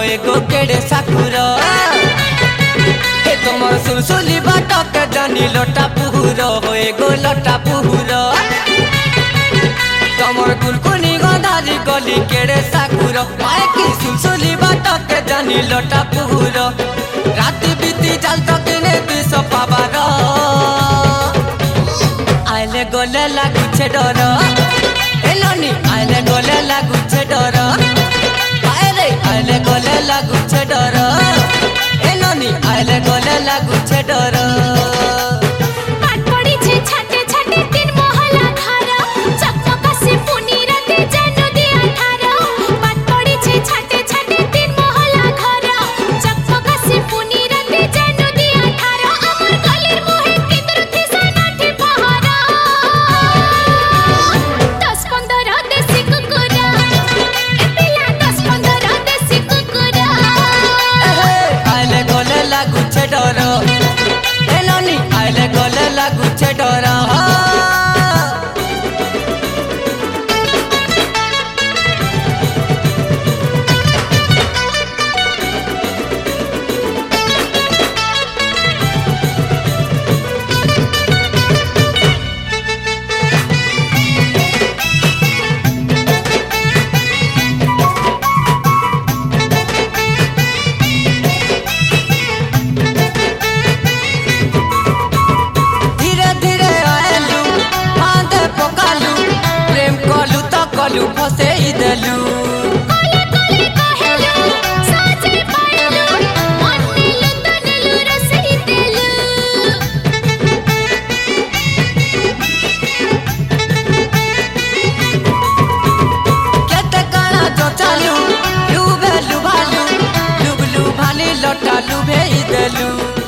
एगो केड़े साकुर हे तुमर सुलसुली बाटक जानी लोटा पुहुर हो एगो लोटा पुहुर तुमर कुलकुनी गंधारी गली केड़े साकुर माए की सुलसुली बाटक जानी लोटा पुहुर राति बीती जाल तक ने दिस पाबार आइले गले लागुछे डर एलोनी आइले गले लागुछे डर आइले गले लागुछे डर एलोनी आइले गले लागुछे डर लागुछे डर एलोनी आइले गले लागुछे डर कलू फसे देलू केते काना जो चालू लुभे लुभालू लुबलू भाली लोटा लुभे देलू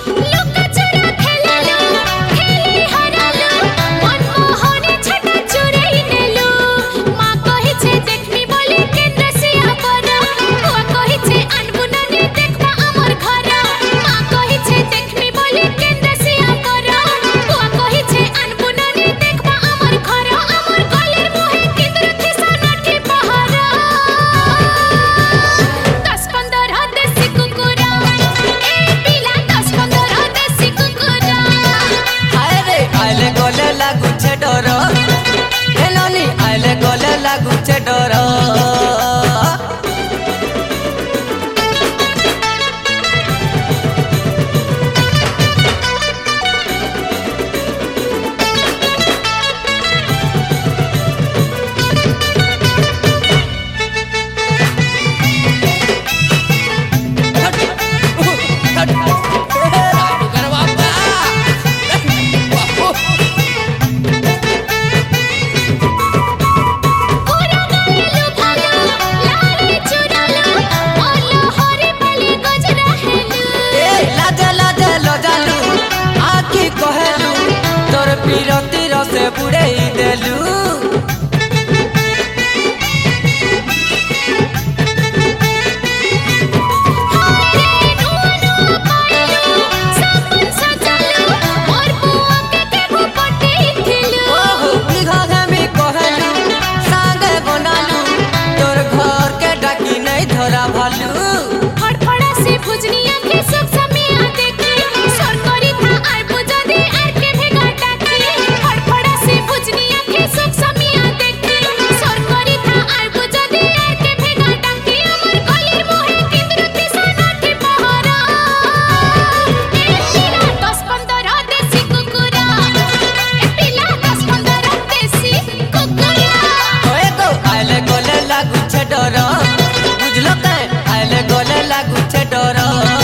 गले लागुछे डर एलोनी आइले गले लागुछे डर पीरती रसे बुड़े देलू तोर घर के डाकी नहीं धरा भालू लागुछे डर बुझलो आइले गले लागुछे डर।